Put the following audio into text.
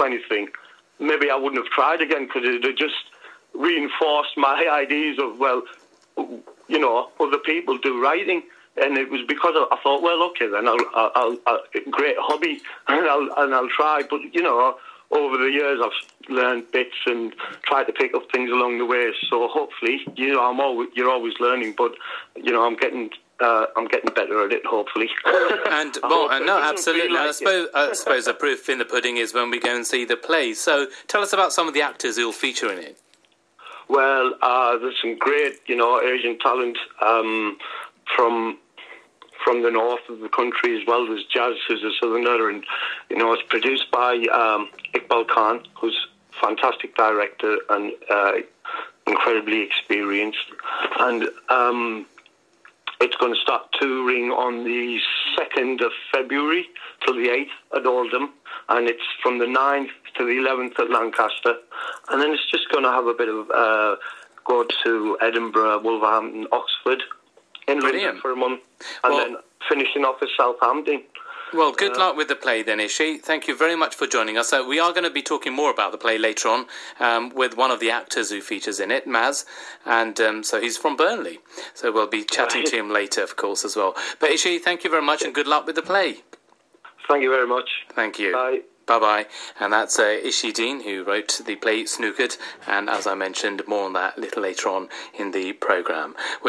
anything, maybe I wouldn't have tried again, because it had just reinforced my ideas of, well, you know, other people do writing. And it was because I thought, well, okay, then I'll great hobby, and I'll try. But you know, over the years, I've learned bits and tried to pick up things along the way. So hopefully, you know, you're always learning. But you know, I'm getting better at it. Hopefully. And no, absolutely. Like I suppose the proof in the pudding is when we go and see the play. So tell us about some of the actors who'll feature in it. Well, there's some great, you know, Asian talent. From the north of the country as well. There's Jazz, who's a southerner, and you know, it's produced by Iqbal Khan, who's a fantastic director and incredibly experienced. And it's going to start touring on the 2nd of February till the 8th at Oldham, and it's from the 9th to the 11th at Lancaster, and then it's just going to have a bit of go to Edinburgh, Wolverhampton, Oxford, in London for a month, and then finishing off at Southampton. Well, good luck with the play then, Ishi. Thank you very much for joining us. We are going to be talking more about the play later on with one of the actors who features in it, Maz, and so he's from Burnley. So we'll be chatting to him later, of course, as well. But Ishi, thank you very much and good luck with the play. Thank you very much. Thank you. Bye. Bye-bye. And that's Ishi Dean, who wrote the play Snookered, and as I mentioned, more on that a little later on in the programme.